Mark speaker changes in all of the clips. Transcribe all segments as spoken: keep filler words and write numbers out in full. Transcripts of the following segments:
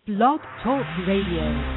Speaker 1: Blog Talk Radio.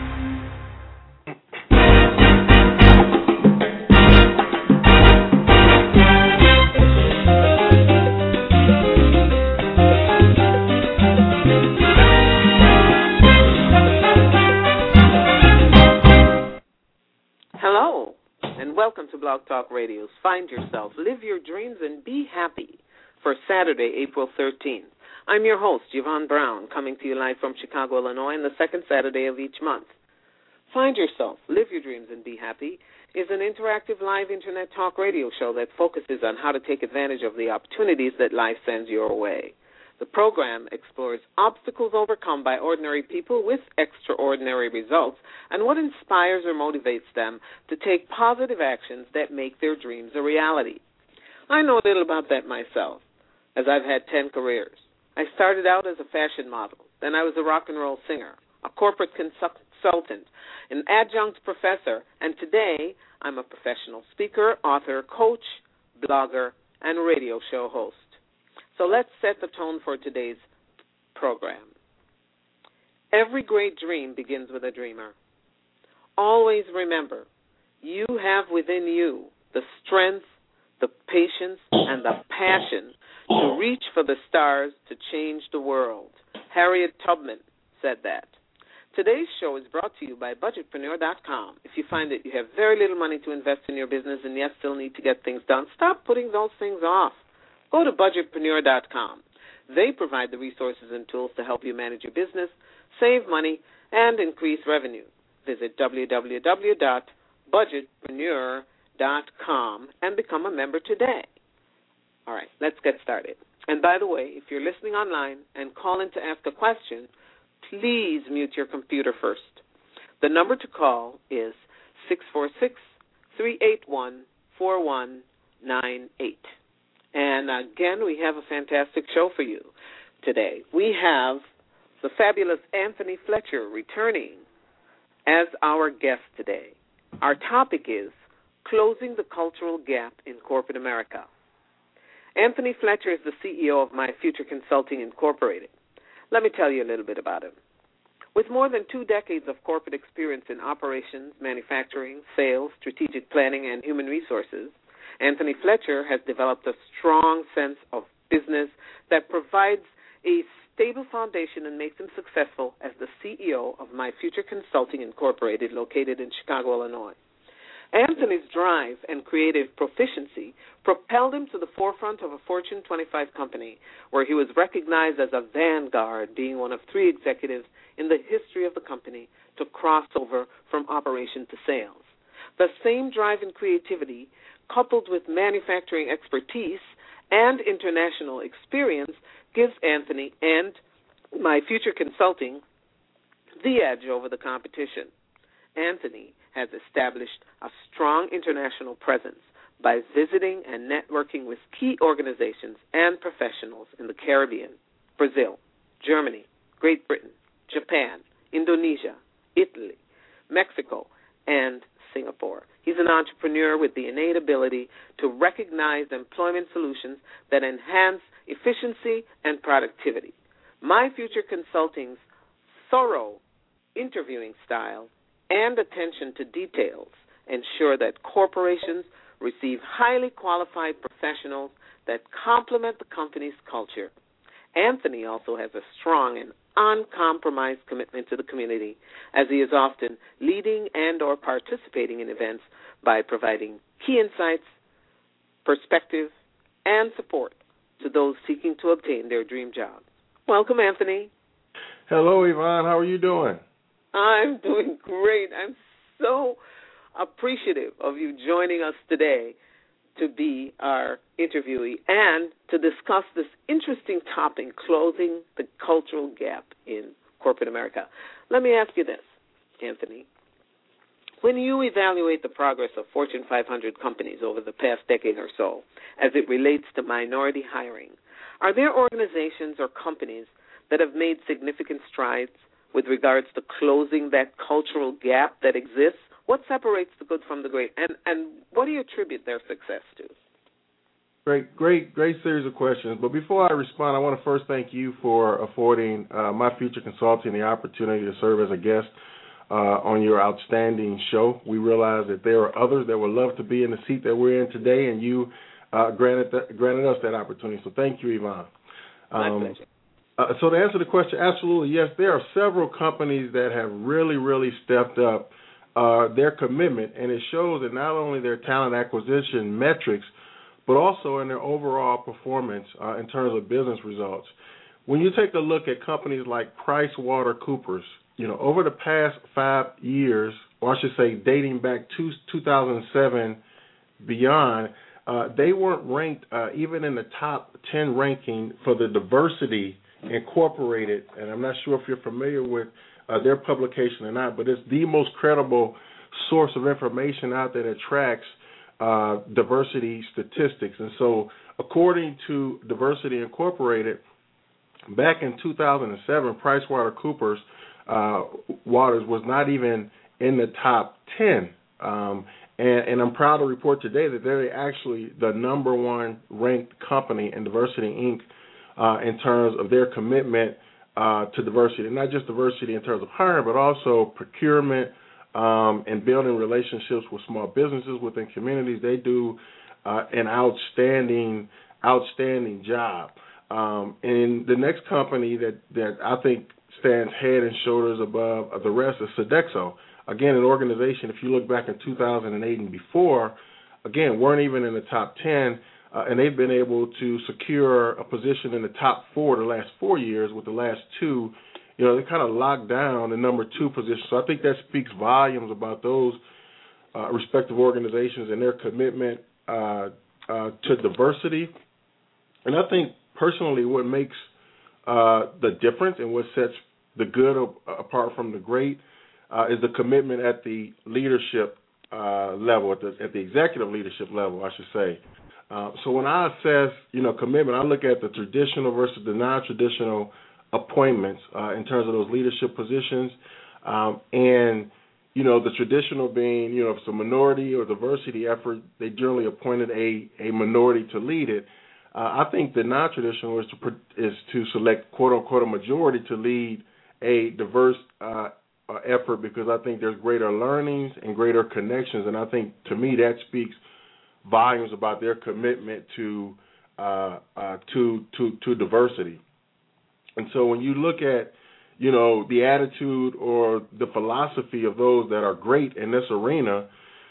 Speaker 2: Hello, and welcome to Blog Talk Radio's Find Yourself, Live Your Dreams, and Be Happy for Saturday, April thirteenth. I'm your host, Yvonne Brown, coming to you live from Chicago, Illinois, on the second Saturday of each month. Find Yourself, Live Your Dreams, and Be Happy is an interactive live Internet talk radio show that focuses on how to take advantage of the opportunities that life sends your way. The program explores obstacles overcome by ordinary people with extraordinary results and what inspires or motivates them to take positive actions that make their dreams a reality. I know a little about that myself, as I've had ten careers. I started out as a fashion model. Then I was a rock and roll singer, a corporate consultant, an adjunct professor, and today I'm a professional speaker, author, coach, blogger, and radio show host. So let's set the tone for today's program. Every great dream begins with a dreamer. Always remember, you have within you the strength, the patience, and the passion to reach for the stars to change the world. Harriet Tubman said that. Today's show is brought to you by Budgetpreneur dot com. If you find that you have very little money to invest in your business and yet still need to get things done, stop putting those things off. Go to Budgetpreneur dot com. They provide the resources and tools to help you manage your business, save money, and increase revenue. Visit w w w dot budgetpreneur dot com and become a member today. All right, let's get started. And by the way, if you're listening online and call in to ask a question, please mute your computer first. The number to call is six four six, three eight one, four one nine eight. And again, we have a fantastic show for you today. We have the fabulous Anthony Fletcher returning as our guest today. Our topic is Closing the Cultural Gap in Corporate America. Anthony Fletcher is the C E O of My Future Consulting Incorporated. Let me tell you a little bit about him. With more than two decades of corporate experience in operations, manufacturing, sales, strategic planning, and human resources, Anthony Fletcher has developed a strong sense of business that provides a stable foundation and makes him successful as the C E O of My Future Consulting Incorporated, located in Chicago, Illinois. Anthony's drive and creative proficiency propelled him to the forefront of a Fortune twenty-five company, where he was recognized as a vanguard, being one of three executives in the history of the company to cross over from operation to sales. The same drive and creativity, coupled with manufacturing expertise and international experience, gives Anthony and My Future Consulting the edge over the competition. Anthony has established a strong international presence by visiting and networking with key organizations and professionals in the Caribbean, Brazil, Germany, Great Britain, Japan, Indonesia, Italy, Mexico, and Singapore. He's an entrepreneur with the innate ability to recognize employment solutions that enhance efficiency and productivity. My Future Consulting's thorough interviewing style and attention to details ensure that corporations receive highly qualified professionals that complement the company's culture. Anthony also has a strong and uncompromised commitment to the community, as he is often leading and or participating in events by providing key insights, perspective, and support to those seeking to obtain their dream jobs. Welcome, Anthony.
Speaker 3: Hello, Yvonne. How are you doing?
Speaker 2: I'm doing great. I'm so appreciative of you joining us today to be our interviewee and to discuss this interesting topic, closing the cultural gap in corporate America. Let me ask you this, Anthony. When you evaluate the progress of Fortune five hundred companies over the past decade or so as it relates to minority hiring, are there organizations or companies that have made significant strides with regards to closing that cultural gap that exists? What separates the good from the great, and, and what do you attribute their success to?
Speaker 3: Great, great, great series of questions. But before I respond, I want to first thank you for affording uh, My Future Consulting the opportunity to serve as a guest uh, on your outstanding show. We realize that there are others that would love to be in the seat that we're in today, and you uh, granted th- granted us that opportunity. So thank you, Yvonne.
Speaker 2: My
Speaker 3: um,
Speaker 2: pleasure.
Speaker 3: Uh, so to answer the question, absolutely, yes, there are several companies that have really, really stepped up uh, their commitment, and it shows in not only their talent acquisition metrics, but also in their overall performance uh, in terms of business results. When you take a look at companies like PricewaterhouseCoopers, you know, over the past five years, or I should say dating back to two thousand seven beyond, uh, they weren't ranked uh, even in the top ten ranking for the Diversity Incorporated, and I'm not sure if you're familiar with uh, their publication or not, but it's the most credible source of information out there that tracks uh, diversity statistics. And so according to Diversity Incorporated, back in two thousand seven, PricewaterhouseCoopers uh, Waters was not even in the top ten. Um, and, and I'm proud to report today that they're actually the number one ranked company in Diversity Incorporated uh, in terms of their commitment uh, to diversity. And not just diversity in terms of hiring, but also procurement um, and building relationships with small businesses within communities. They do uh, an outstanding, outstanding job. Um, and the next company that, that I think stands head and shoulders above the rest is Sodexo. Again, an organization, if you look back in two thousand eight and before, again, weren't even in the top ten, uh, and they've been able to secure a position in the top four the last four years with the last two. You know, they kind of locked down the number two position. So I think that speaks volumes about those uh, respective organizations and their commitment uh, uh, to diversity. And I think personally what makes uh, the difference and what sets the good apart from the great uh, is the commitment at the leadership uh, level, at the, at the executive leadership level, I should say. Uh, so when I assess, you know, commitment, I look at the traditional versus the non-traditional appointments uh, in terms of those leadership positions. Um, and, you know, the traditional being, you know, if it's a minority or diversity effort, they generally appointed a, a minority to lead it. Uh, I think the non-traditional is to is to select quote unquote a majority to lead a diverse uh, uh, effort, because I think there's greater learnings and greater connections, and I think to me that speaks volumes about their commitment to uh, uh, to to to diversity. And so when you look at, you know, the attitude or the philosophy of those that are great in this arena,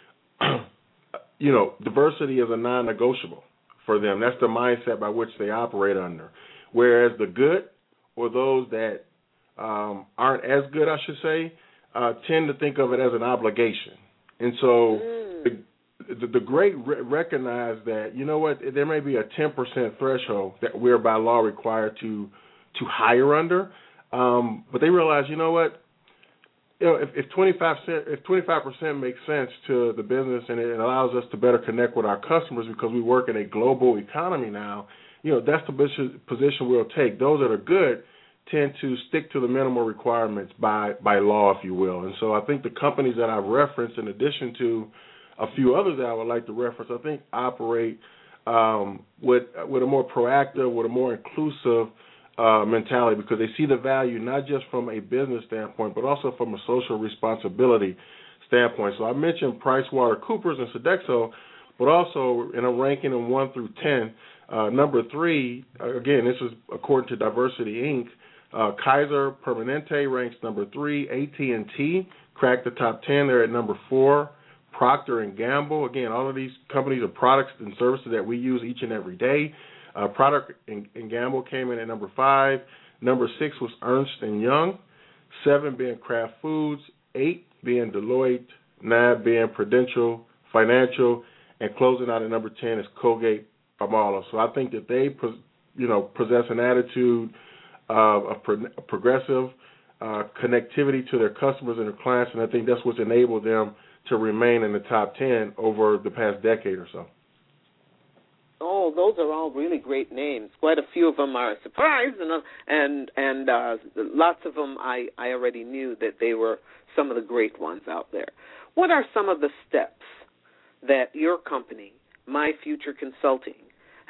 Speaker 3: you know, diversity is a non-negotiable for them. That's the mindset by which they operate under. Whereas the good, or those that um, aren't as good, I should say, uh, tend to think of it as an obligation. And so mm. the, the, the great re- recognize that, you know what, there may be a ten percent threshold that we're by law required to to hire under, um, but they realize, you know what, you know, if, if twenty-five percent if twenty-five percent makes sense to the business and it allows us to better connect with our customers because we work in a global economy now, you know, that's the position we'll take. Those that are good tend to stick to the minimal requirements by, by law, if you will. And so I think the companies that I've referenced, in addition to a few others that I would like to reference, I think operate um, with with a more proactive, with a more inclusive Uh, mentality, because they see the value not just from a business standpoint, but also from a social responsibility standpoint. So I mentioned PricewaterhouseCoopers and Sodexo, but also in a ranking of one through ten, uh, number three, uh, again, this is according to Diversity Incorporated, uh, Kaiser Permanente ranks number three, A T and T cracked the top ten, they're at number four, Procter and Gamble, again, all of these companies are products and services that we use each and every day. Uh, Procter and, and Gamble came in at number five. Number six was Ernst and Young. Seven being Kraft Foods. Eight being Deloitte. Nine being Prudential Financial. And closing out at number ten is Colgate-Palmolive. So I think that they, you know, possess an attitude of, of pro- progressive uh, connectivity to their customers and their clients, and I think that's what's enabled them to remain in the top ten over the past decade or so.
Speaker 2: Oh, those are all really great names. Quite a few of them are a surprise, and uh, and and uh, lots of them I, I already knew that they were some of the great ones out there. What are some of the steps that your company, My Future Consulting,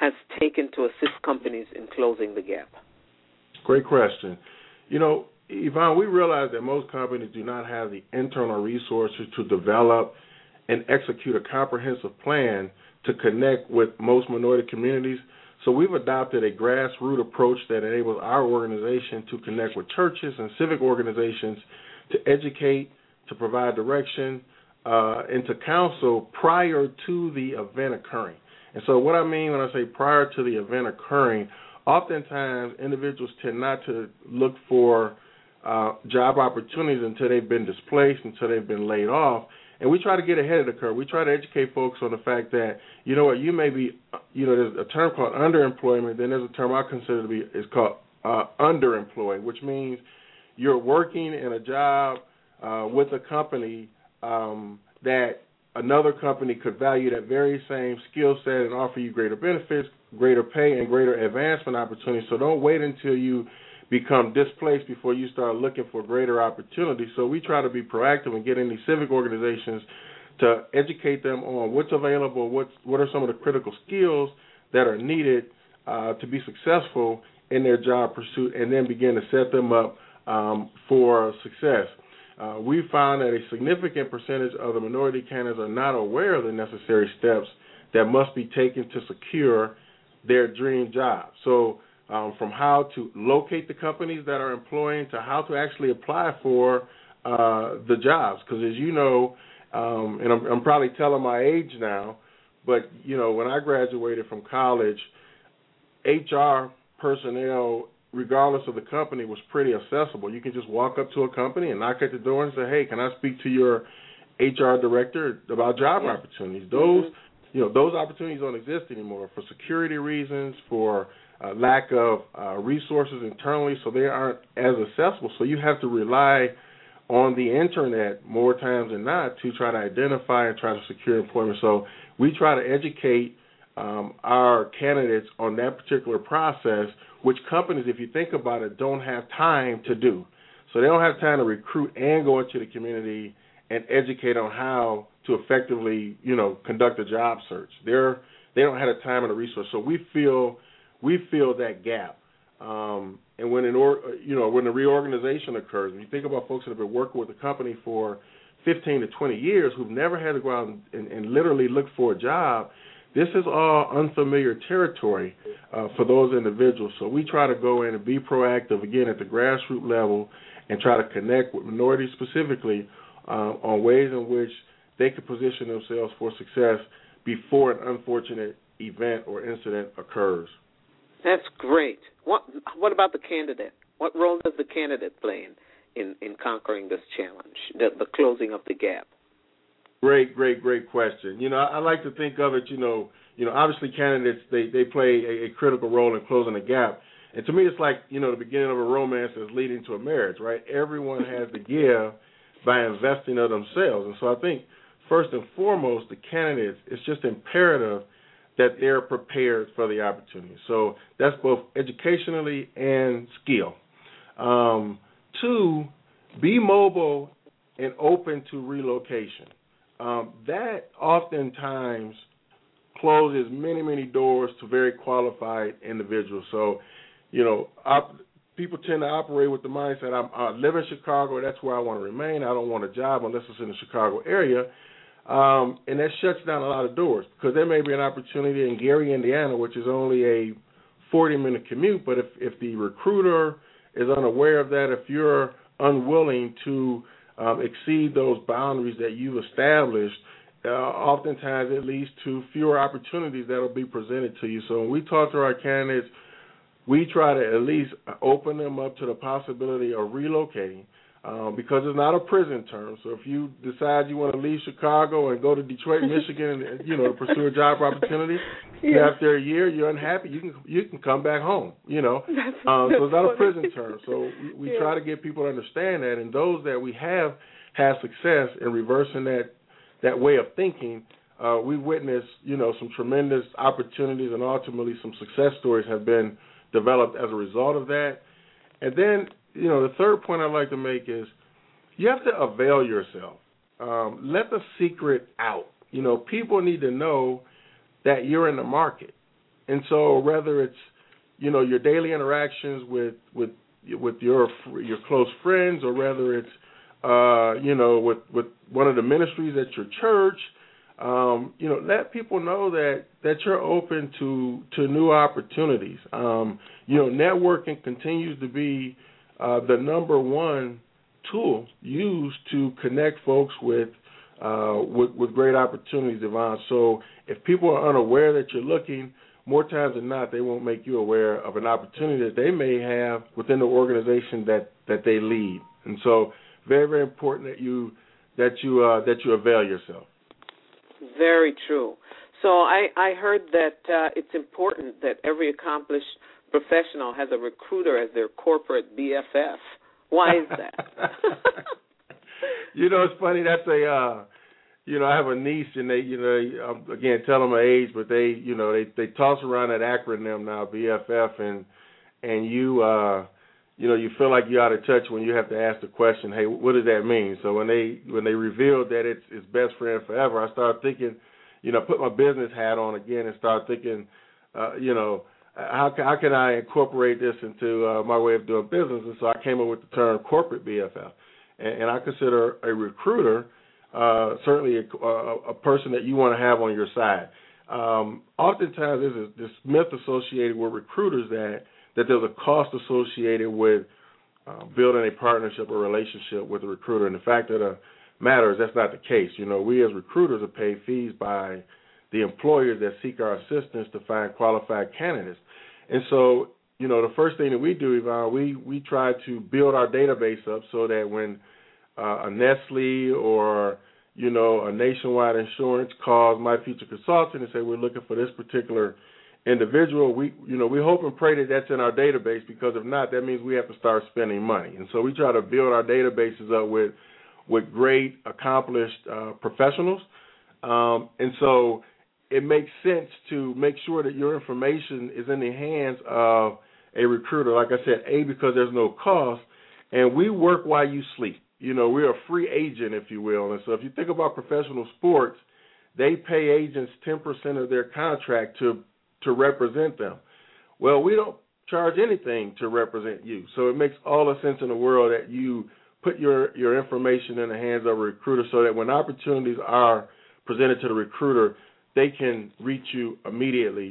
Speaker 2: has taken to assist companies in closing the gap?
Speaker 3: Great question. You know, Yvonne, we realize that most companies do not have the internal resources to develop and execute a comprehensive plan to connect with most minority communities. So we've adopted a grassroots approach that enables our organization to connect with churches and civic organizations to educate, to provide direction, uh, and to counsel prior to the event occurring. And so what I mean when I say prior to the event occurring, oftentimes individuals tend not to look for uh, job opportunities until they've been displaced, until they've been laid off. And we try to get ahead of the curve. We try to educate folks on the fact that, you know what, you may be, you know, there's a term called underemployment. Then there's a term I consider to be, is called uh, underemployed, which means you're working in a job uh, with a company um, that another company could value that very same skill set and offer you greater benefits, greater pay, and greater advancement opportunities. So don't wait until you become displaced before you start looking for greater opportunities. So we try to be proactive and get in these civic organizations to educate them on what's available, what's, what are some of the critical skills that are needed uh, to be successful in their job pursuit, and then begin to set them up um, for success. Uh, we found that a significant percentage of the minority candidates are not aware of the necessary steps that must be taken to secure their dream job. So um, from how to locate the companies that are employing to how to actually apply for uh, the jobs. Because as you know, um, and I'm, I'm probably telling my age now, but, you know, when I graduated from college, H R personnel, regardless of the company, was pretty accessible. You can just walk up to a company and knock at the door and say, hey, can I speak to your H R director about job yeah. opportunities? Those, mm-hmm. you know, those opportunities don't exist anymore for security reasons, for uh, lack of uh, resources internally, so they aren't as accessible. So you have to rely on the internet more times than not to try to identify and try to secure employment. So we try to educate um, our candidates on that particular process, which companies, if you think about it, don't have time to do. So they don't have time to recruit and go into the community and educate on how to effectively, you know, conduct a job search. They're they don't have the time and the resource. So we feel we feel that gap. Um, and when an or, you know when a reorganization occurs, when you think about folks that have been working with a company for fifteen to twenty years who've never had to go out and, and literally look for a job, this is all unfamiliar territory uh, for those individuals. So we try to go in and be proactive, again, at the grassroots level and try to connect with minorities specifically uh, on ways in which they could position themselves for success before an unfortunate event or incident occurs.
Speaker 2: That's great. What What about the candidate? What role does the candidate play in, in, in conquering this challenge, the, the closing of the gap?
Speaker 3: Great, great, great question. You know, I, I like to think of it, you know, you know, obviously candidates, they, they play a, a critical role in closing the gap. And to me, it's like, you know, the beginning of a romance that's leading to a marriage, right? Everyone has to give by investing of themselves. And so I think, first and foremost, the candidates, it's just imperative that they're prepared for the opportunity. So that's both educationally and skill. Um, two, be mobile and open to relocation. Um, that oftentimes closes many, many doors to very qualified individuals. So, you know, op- people tend to operate with the mindset, I'm, I live in Chicago, that's where I want to remain. I don't want a job unless it's in the Chicago area. Um, and that shuts down a lot of doors because there may be an opportunity in Gary, Indiana, which is only a forty-minute commute. But if, if the recruiter is unaware of that, if you're unwilling to um, exceed those boundaries that you've established, uh, oftentimes it leads to fewer opportunities that will be presented to you. So when we talk to our candidates, we try to at least open them up to the possibility of relocating. Um, because it's not a prison term. So if you decide you want to leave Chicago and go to Detroit, Michigan, and, you know, to pursue a job opportunity, yeah. after a year you're unhappy, you can you can come back home. You know, um, so it's not a prison term. So we, we yeah. try to get people to understand that, and those that we have had success in reversing that that way of thinking, uh, we witnessed, you know, some tremendous opportunities, and ultimately some success stories have been developed as a result of that. And then, you know, the third point I'd like to make is you have to avail yourself. Um, let the secret out. You know, people need to know that you're in the market. And so whether it's, you know, your daily interactions with with with your your close friends, or whether it's, uh, you know, with, with one of the ministries at your church, um, you know, let people know that, that you're open to to new opportunities. Um, you know, networking continues to be uh, the number one tool used to connect folks with, uh, with with great opportunities, Yvonne. So if people are unaware that you're looking, more times than not, they won't make you aware of an opportunity that they may have within the organization that, that they lead. And so, very, very important that you that you uh, that you avail yourself.
Speaker 2: Very true. So I, I heard that uh, it's important that every accomplished professional has a recruiter as their corporate B F F. Why is that?
Speaker 3: You know, it's funny. That's a uh, you know, I have a niece, and they, you know, I'm, again, tell them my age, but they, you know, they, they toss around that acronym now, B F F, and and you, uh, you know, you feel like you're out of touch when you have to ask the question, hey, what does that mean? So when they when they revealed that it's it's best friend forever, I started thinking, you know, put my business hat on again and start thinking, uh, you know, how can, how can I incorporate this into uh, my way of doing business? And so I came up with the term corporate B F F, and, and I consider a recruiter Uh, certainly a, a, a person that you want to have on your side. Um, oftentimes there's a, this myth associated with recruiters that, that there's a cost associated with uh, building a partnership or relationship with a recruiter. And the fact of the matter is that's not the case. You know, we as recruiters are paid fees by the employers that seek our assistance to find qualified candidates. And so, you know, the first thing that we do, Yvonne, we, we try to build our database up so that when Uh, a Nestle or, you know, a Nationwide Insurance calls My Future Consultant and say we're looking for this particular individual, we, you know, we hope and pray that that's in our database, because if not, that means we have to start spending money. And so we try to build our databases up with with great, accomplished uh, professionals. Um, and so it makes sense to make sure that your information is in the hands of a recruiter, like I said, A, because there's no cost, and we work while you sleep. You know, we're a free agent, if you will. And so if you think about professional sports, they pay agents ten percent of their contract to to represent them. Well, we don't charge anything to represent you. So it makes all the sense in the world that you put your, your information in the hands of a recruiter so that when opportunities are presented to the recruiter, they can reach you immediately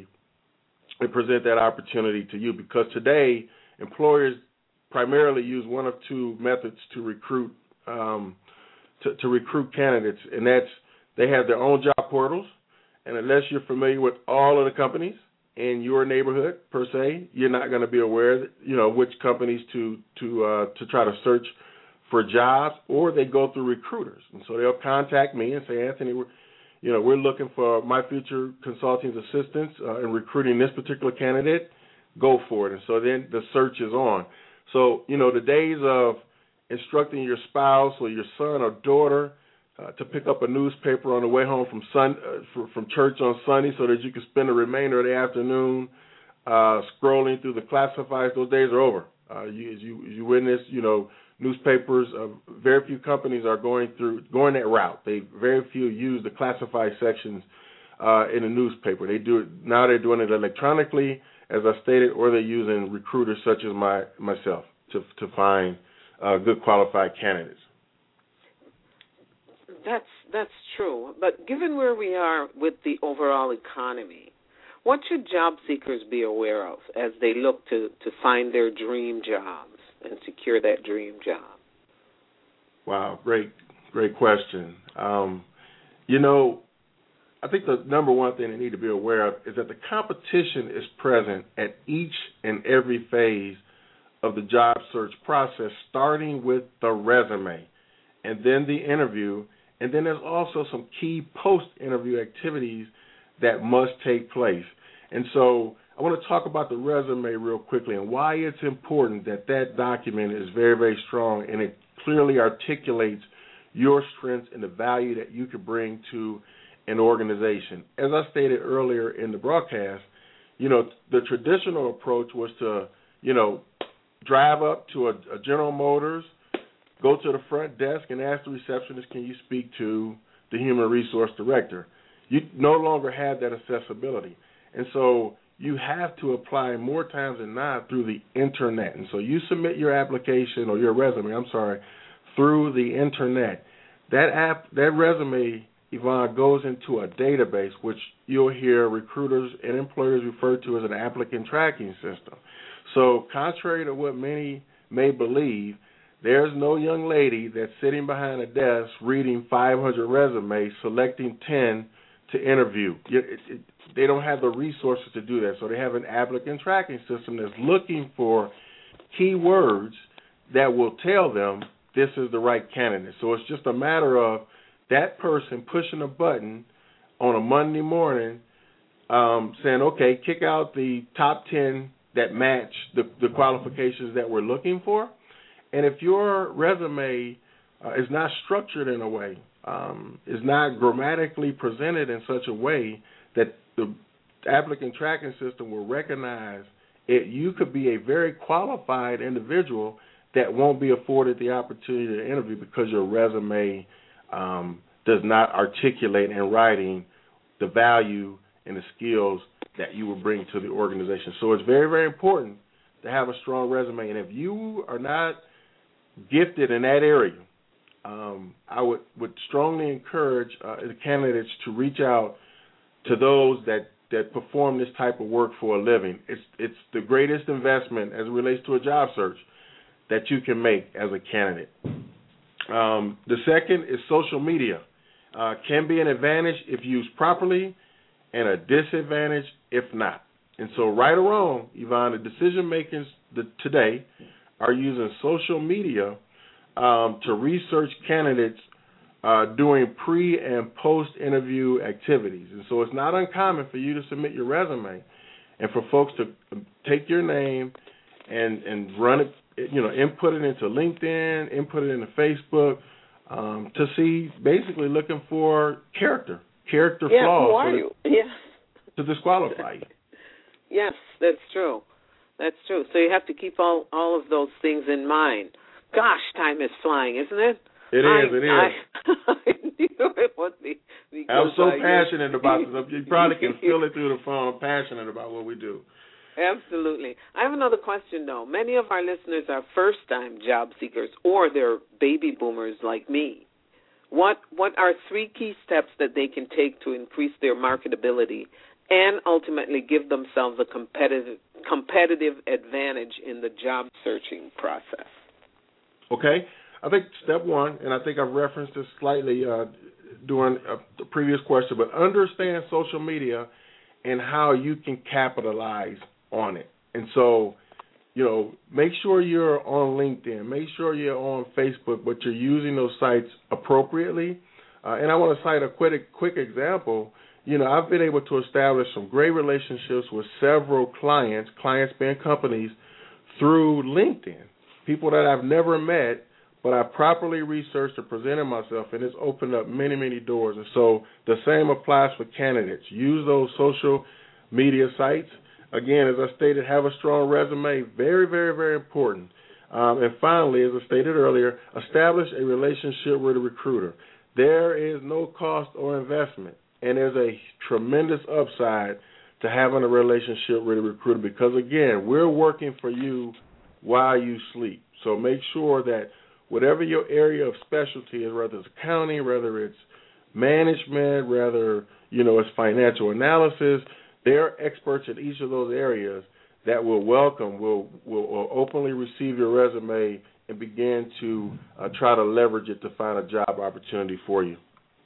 Speaker 3: and present that opportunity to you. Because today, employers primarily use one of two methods to recruit um, to, to recruit candidates, and that's they have their own job portals, and unless you're familiar with all of the companies in your neighborhood per se, you're not going to be aware that, you know, which companies to to uh, to try to search for jobs, or they go through recruiters, and so they'll contact me and say, Anthony, we're, you know, we're looking for My Future Consulting's assistance uh, in recruiting this particular candidate. Go for it, and so then the search is on. So, you know, the days of instructing your spouse or your son or daughter uh, to pick up a newspaper on the way home from sun, uh, for, from church on Sunday so that you can spend the remainder of the afternoon uh, scrolling through the classifieds, those days are over. Uh, you, as you, as you witness, you know, newspapers, uh, very few companies are going through going that route. They very few use the classified sections uh, in a newspaper. They do it now. They're doing it electronically, as I stated, or they're using recruiters such as my myself to to find uh, good qualified candidates.
Speaker 2: That's that's true. But given where we are with the overall economy, what should job seekers be aware of as they look to, to find their dream jobs and secure that dream job?
Speaker 3: Wow, great, great question. Um, you know, I think the number one thing they need to be aware of is that the competition is present at each and every phase of the job search process, starting with the resume and then the interview. And then there's also some key post-interview activities that must take place. And so I want to talk about the resume real quickly and why it's important that that document is very, very strong and it clearly articulates your strengths and the value that you could bring to an organization. As I stated earlier in the broadcast, you know, the traditional approach was to, you know, drive up to a, a General Motors, go to the front desk and ask the receptionist, can you speak to the human resource director? You no longer have that accessibility. And so you have to apply more times than not through the internet. And so you submit your application or your resume, I'm sorry, through the internet. That app, that resume, Yvonne, goes into a database, which you'll hear recruiters and employers refer to as an applicant tracking system. So contrary to what many may believe, there's no young lady that's sitting behind a desk reading five hundred resumes, selecting ten to interview. It, it, they don't have the resources to do that. So they have an applicant tracking system that's looking for keywords that will tell them this is the right candidate. So it's just a matter of that person pushing a button on a Monday morning um, saying, okay, kick out the top ten that match the, the qualifications that we're looking for. And if your resume uh, is not structured in a way, um, is not grammatically presented in such a way that the applicant tracking system will recognize it, you could be a very qualified individual that won't be afforded the opportunity to interview because your resume um, does not articulate in writing the value and the skills that you will bring to the organization. So it's very, very important to have a strong resume. And if you are not gifted in that area, um, I would, would strongly encourage uh, the candidates to reach out to those that, that perform this type of work for a living. It's, it's the greatest investment as it relates to a job search that you can make as a candidate. Um, the second is social media. Uh, can be an advantage if used properly and a disadvantage if not. And so right or wrong, Yvonne, the decision makers today are using social media um, to research candidates uh, doing pre- and post-interview activities. And so it's not uncommon for you to submit your resume and for folks to take your name and, and run it, you know, input it into LinkedIn, input it into Facebook, um, to see basically looking for character, character
Speaker 2: yeah,
Speaker 3: flaws.
Speaker 2: Who are you? Yes.
Speaker 3: To disqualify you.
Speaker 2: Yes, that's true. That's true. So you have to keep all, all of those things in mind. Gosh, time is flying, isn't it?
Speaker 3: It
Speaker 2: I,
Speaker 3: is, it is.
Speaker 2: I, I knew it would be.
Speaker 3: I'm so passionate about this. You probably can feel it through the phone. I'm passionate about what we do.
Speaker 2: Absolutely. I have another question, though. Many of our listeners are first-time job seekers, or they're baby boomers like me. What what are three key steps that they can take to increase their marketability and ultimately give themselves a competitive competitive advantage in the job searching process?
Speaker 3: Okay. I think step one, and I think I've referenced this slightly uh, during uh, the previous question, but understand social media and how you can capitalize on it. And so, you know, make sure you're on LinkedIn. Make sure you're on Facebook, but you're using those sites appropriately. Uh, and I want to cite a quick, quick example. You know, I've been able to establish some great relationships with several clients, clients being companies, through LinkedIn, people that I've never met, but I properly researched and presented myself, and it's opened up many, many doors. And so the same applies for candidates. Use those social media sites. Again, as I stated, have a strong resume, very, very, very important. Um, and finally, as I stated earlier, establish a relationship with a recruiter. There is no cost or investment, and there's a tremendous upside to having a relationship with a recruiter because, again, we're working for you while you sleep. So make sure that whatever your area of specialty is, whether it's accounting, whether it's management, whether, you know, it's financial analysis, there are experts in each of those areas that will welcome, will will, will openly receive your resume and begin to uh, try to leverage it to find a job opportunity for you.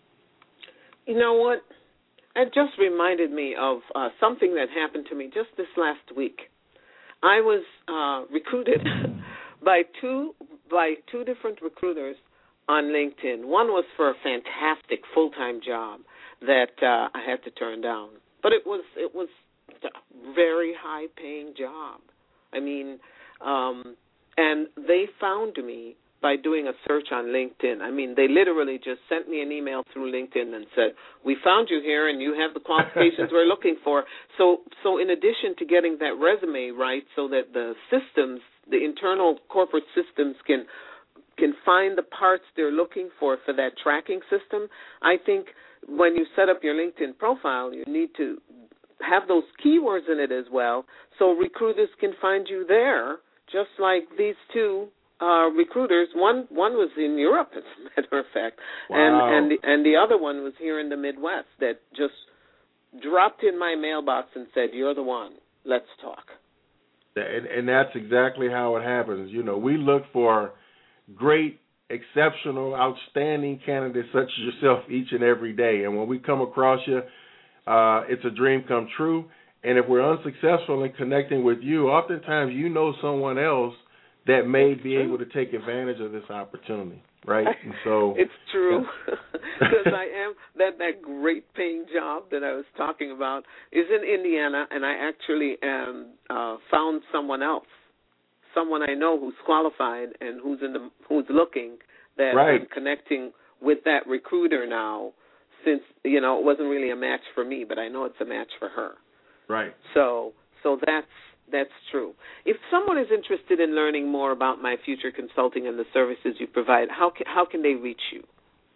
Speaker 2: You know what? It just reminded me of uh, something that happened to me just this last week. I was uh, recruited by two by two different recruiters on LinkedIn. One was for a fantastic full-time job that uh, I had to turn down. But it was it was a very high-paying job. I mean, um, and they found me by doing a search on LinkedIn. I mean, they literally just sent me an email through LinkedIn and said, we found you here and you have the qualifications we're looking for. So, so in addition to getting that resume right so that the systems, the internal corporate systems can can find the parts they're looking for for that tracking system, I think when you set up your LinkedIn profile, you need to have those keywords in it as well, so recruiters can find you there, just like these two uh, recruiters. One one was in Europe, as a matter of fact,
Speaker 3: wow.
Speaker 2: and and the, and the other one was here in the Midwest that just dropped in my mailbox and said, "You're the one. Let's talk."
Speaker 3: And, and that's exactly how it happens. You know, we look for great, exceptional, outstanding candidates such as yourself each and every day. And when we come across you, uh, it's a dream come true. And if we're unsuccessful in connecting with you, oftentimes you know someone else that may be able to take advantage of this opportunity, right? And so
Speaker 2: it's true, because I am that that great paying job that I was talking about is in Indiana, and I actually um, uh, found someone else, someone I know who's qualified and who's in the who's looking. That
Speaker 3: right.
Speaker 2: I'm connecting with that recruiter now, since you know it wasn't really a match for me, but I know it's a match for her.
Speaker 3: Right.
Speaker 2: So so that's. That's true. If someone is interested in learning more about My Future Consulting and the services you provide, how can, how can they reach you?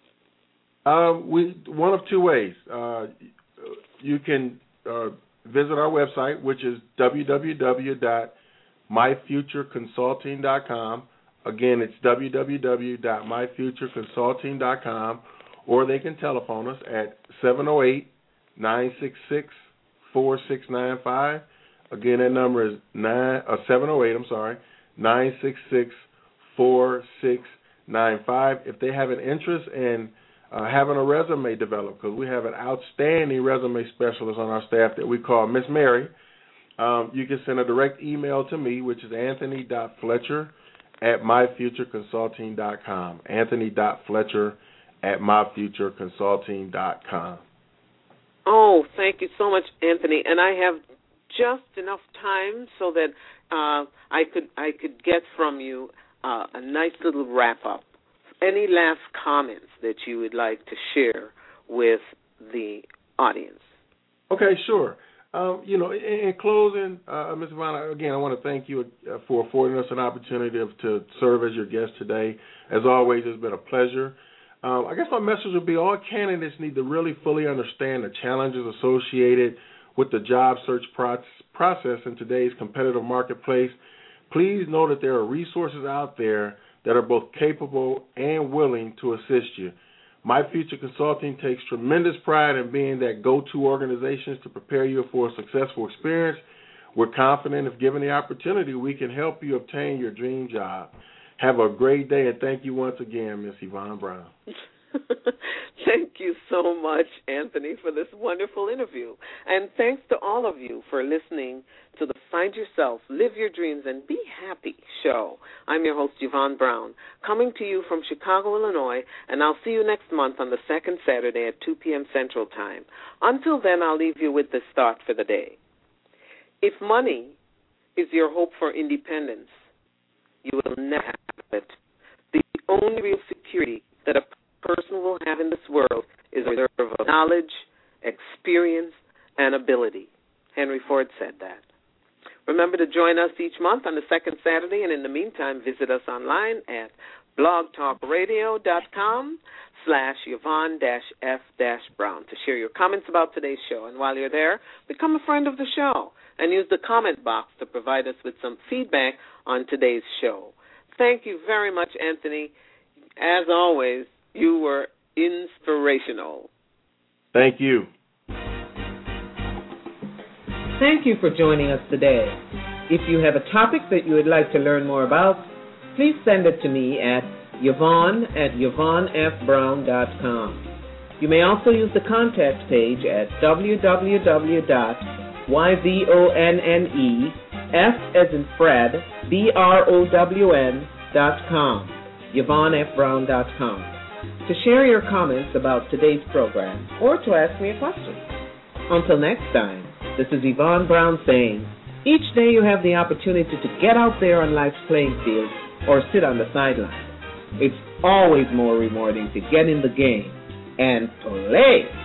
Speaker 3: Um, we one of two ways. Uh, you can uh, visit our website, which is w w w dot my future consulting dot com. Again, it's w w w dot my future consulting dot com, or they can telephone us at seven oh eight, nine six six, four six nine five. Again, that number is nine uh, seven oh eight. I'm sorry, nine six six four six nine five. If they have an interest in uh, having a resume developed, because we have an outstanding resume specialist on our staff that we call Miss Mary, um, you can send a direct email to me, which is anthony dot fletcher at my future consulting dot com. Anthony dot fletcher at my future consulting dot com.
Speaker 2: Oh, thank you so much, Anthony. And I have just enough time so that uh, I could I could get from you uh, a nice little wrap up. Any last comments that you would like to share with the audience?
Speaker 3: Okay, sure. Um, you know, in, in closing, uh, Miz Yvonne, again, I want to thank you uh, for affording us an opportunity to, to serve as your guest today. As always, it's been a pleasure. Um, I guess my message would be all candidates need to really fully understand the challenges associated with the job search process in today's competitive marketplace. Please know that there are resources out there that are both capable and willing to assist you. My Future Consulting takes tremendous pride in being that go-to organization to prepare you for a successful experience. We're confident if given the opportunity, we can help you obtain your dream job. Have a great day, and thank you once again, Miss Yvonne Brown.
Speaker 2: Thank you so much, Anthony, for this wonderful interview. And thanks to all of you for listening to the Find Yourself, Live Your Dreams, and Be Happy show. I'm your host, Yvonne Brown, coming to you from Chicago, Illinois, and I'll see you next month on the second Saturday at two p.m. Central Time. Until then, I'll leave you with this thought for the day. If money is your hope for independence, you will never have it. The only real security that a person will have in this world is a reserve of knowledge, experience, and ability. Henry Ford said that. Remember to join us each month on the second Saturday, and in the meantime, visit us online at blogtalkradio.com slash Yvonne F Brown to share your comments about today's show. And while you're there, become a friend of the show and use the comment box to provide us with some feedback on today's show. Thank you very much, Anthony. As always, you were inspirational.
Speaker 3: Thank you.
Speaker 2: Thank you for joining us today. If you have a topic that you would like to learn more about, please send it to me at Yvonne at Yvonne F Brown dot com. You may also use the contact page at w w w dot yvonne F as in Fred, B R O W N dot com, Yvonne F Brown dot com, to share your comments about today's program or to ask me a question. Until next time, this is Yvonne Brown saying, each day you have the opportunity to get out there on life's playing field or sit on the sideline. It's always more rewarding to get in the game and play.